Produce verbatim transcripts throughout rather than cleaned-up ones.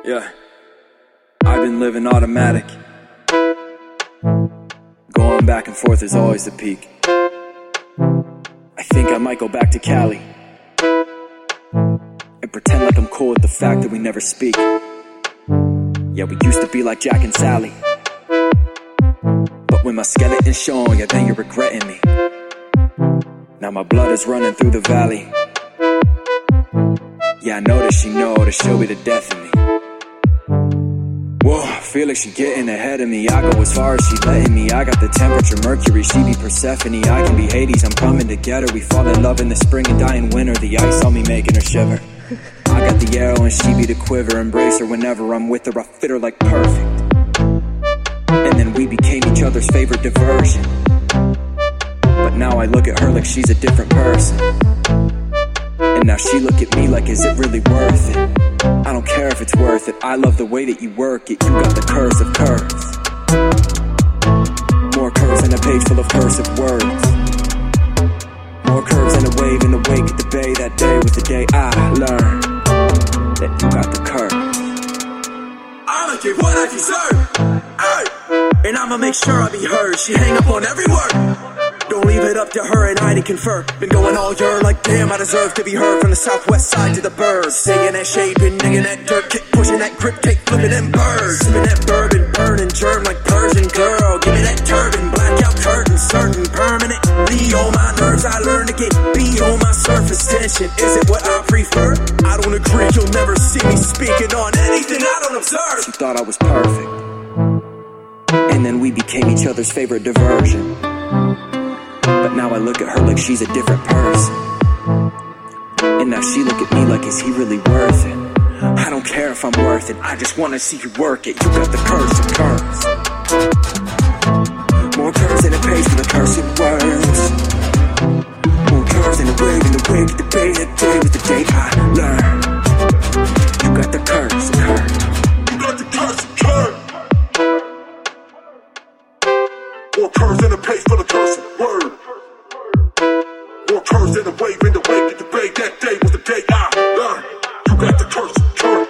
Yeah, I've been living automatic. Going back and forth is always the peak. I think I might go back to Cali and pretend like I'm cool with the fact that we never speak. Yeah, we used to be like Jack and Sally, but when my skeleton's showing, yeah, then you're regretting me. Now my blood is running through the valley. Yeah, I know that she know that she'll be the death of me. Whoa, I feel like she getting ahead of me. I go as far as she letting me. I got the temperature Mercury, she be Persephone. I can be Hades, I'm coming together. We fall in love in the spring and die in winter. The ice on me making her shiver. I got the arrow and she be the quiver. Embrace her whenever I'm with her, I fit her like perfect. And then we became each other's favorite diversion. But now I look at her like she's a different person. And now she look at me like, is it really worth it? I don't care if it's worth it. I love the way that you work it. You got the curse of curves. More curves than a page full of cursive words. More curves than a wave in the wake of the bay. That day was the day I learned that you got the curves. I'ma get what I deserve, ay. And I'ma make sure I be heard. She hang up on every word. Don't leave it up to her and I to confer. Been going all year like damn, I deserve to be heard. From the southwest side to the birds, singing that shade, been digging that dirt, kick, pushing that grip, cake, flipping them birds, sipping that bourbon, burning germ like Persian girl. Give me that turban, blackout curtain, certain permanently on my nerves. I learn to get beyond my surface tension. Is it what I prefer? I don't agree. You'll never see me speaking on anything I don't observe. She thought I was perfect, and then we became each other's favorite diversion. But now I look at her like she's a different person. And now she look at me like, is he really worth it? I don't care if I'm worth it, I just wanna see you work it. You got the curse of curves. More curves than a page for the cursed words. More curves than a wave in the wake of the bay. That day was the day I learned. You got the curse of curves. You got the curse of curves. More curves than a page for the cursed word. More curves than a wave in the wake of the bay. That day was the day I learned. You got the curse of curves.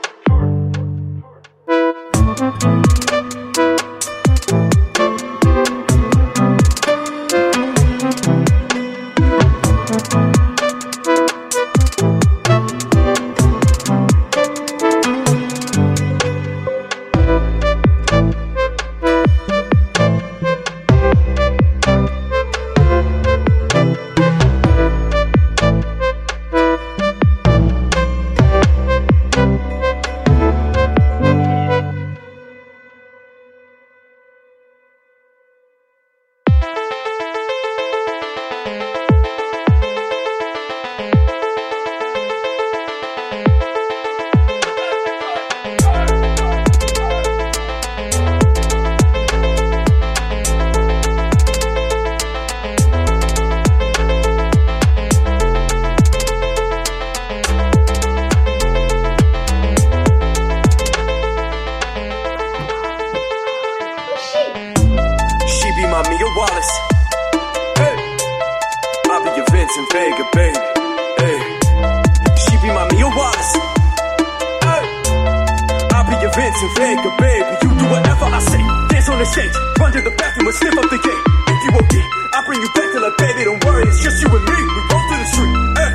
Mia Wallace, hey. I'll be your Vincent Vega, baby, hey. She be my Mia Wallace, hey. I'll be your Vincent Vega, baby. You do whatever I say. Dance on the stage, run to the bathroom and sniff up the gate. If you okay, I'll bring you back to like, baby, don't worry, it's just you and me. We roll to the street, hey.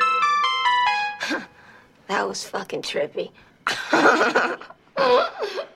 That was fucking trippy.